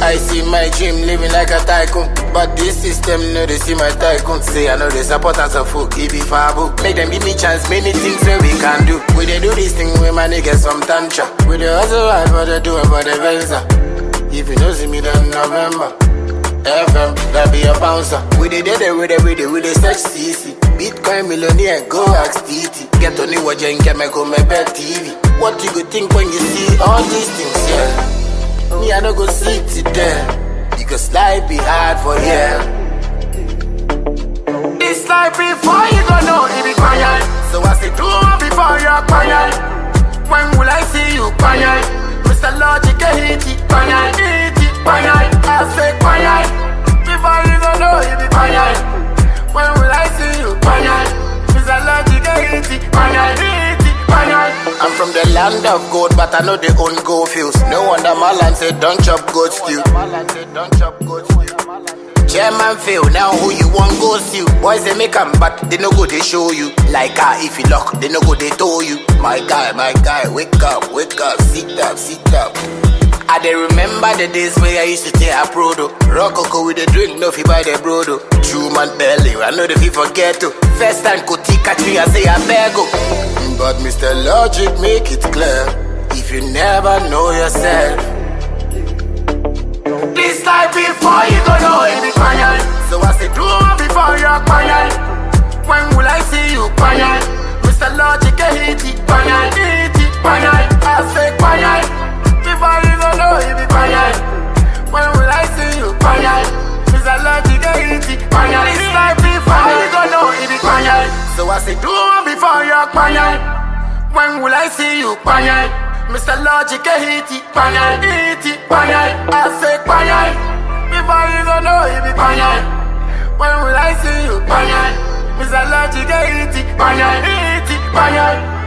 I see my dream living like a tycoon, but this system know they see my tycoon. Say I know they support us a fool, give me fabu. Make them give me chance, many things that we can do. We they do this thing with my niggas some tantra. We they hustle hard, but they do it for the Venza. If you don't see me then November FM, that be a bouncer. We they search CC. Bitcoin millionaire, go ask TT. Get on the watch and go my bed TV. What you go think when you see all these things, yeah? Me, I don't go see it there, because life be hard for yeah. It's like before you go know it be quiet. So I say do it before you're quiet. When will I see you quiet? Mr. Logic, hit it, quiet, hit it, quiet. I say quiet. Before you go know it be quiet. When will I see you quiet? Mr. Logic, hit it, quiet, hit it, quiet. I'm from the land of gold, but I know they own gold fields. No wonder my land say don't chop goat stew. Chairman fail, now who you want go steal? Boys they make 'em, but they no go they show you. Like if you lock, they no go they tow you. My guy, wake up, sit up. I dey remember the days where I used to take a prodo. Rococo with the drink, no fi buy the brodo. True man belly, I know the fi forget to. First time Koti catch me, I say I beg go. But Mr. Logic make it clear, if you never know yourself. This time before you go know it be quiet. So I say do it before you're quiet. When will I see you quiet? Mr. Logic hit it, quiet, hit it, quiet. I say quiet. Before you go know it be quiet. When will I see you quiet? Mr. Logic hit it, quiet. This time before you go know it be quiet. So I say do it before you're quiet. When will I see you quiet? Mr. Logic hit it, quiet, hit it, quiet. I say quiet. Before you go know it be quiet. When will I see you quiet? Mr. Logic hit it, quiet, hit it, quiet.